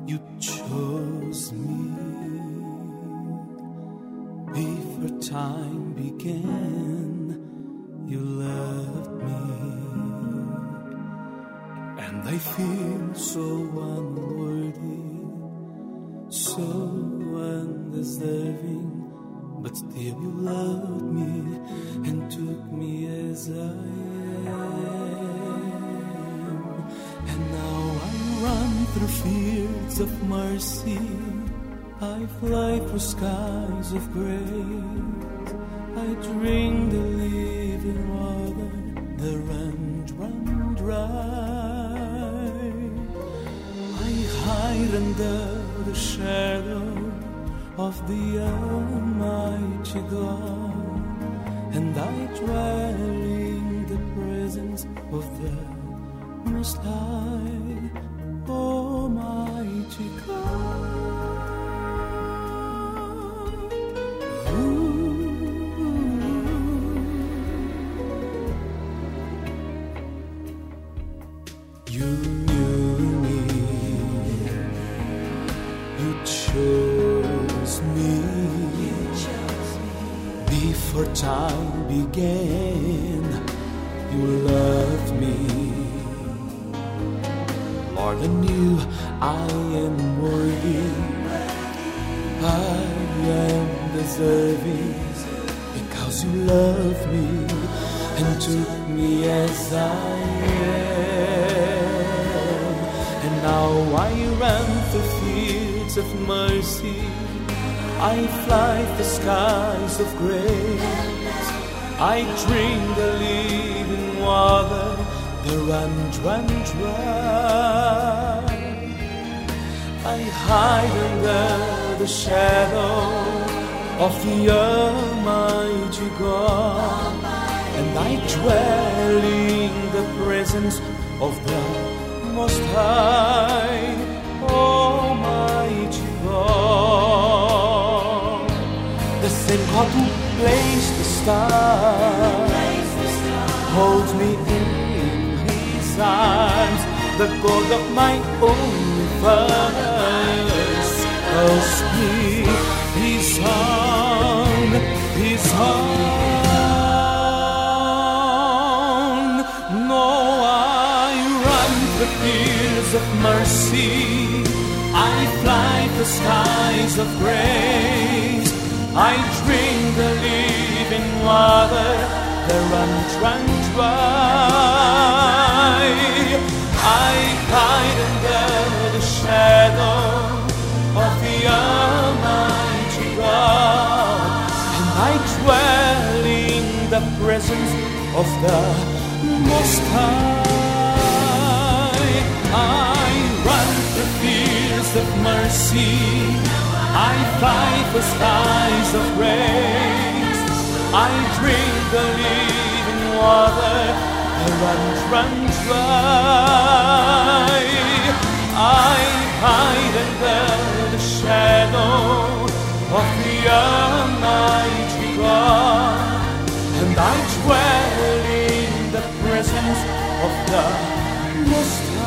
You chose me before time began. You loved me, and I feel so unworthy, so undeserving, but still you loved me and took me as I am. And now I run through fields of mercy, I fly through skies of grace, I drink the living water, the run dry. I hide under the shadow of the Almighty God, and I dwell in the presence of the Most High, Almighty God. You knew me, you chose me before time began. You loved me, Lord. I knew I am worthy, I am deserving, because you loved me and took me as I am. And now I run through fields of mercy, I fly the skies of grace, I drink the living water, the run dry. I hide under the shadow of the Almighty God, and I dwell in the presence of the Most High, Almighty God. The same God who placed the stars holds me in His arms. The God of my universe calls me His own, His own. No, I run the fields of mercy, I fly the skies of grace, I drink the living water, the run dry. I hide under the shadow of the Almighty God, and I dwell in the presence of the Most High. I run the fields of mercy, I fly the skies of grace, I drink the living water, the run dry. I hide under the shadow of the Almighty God, and I dwell in the presence of the Most High.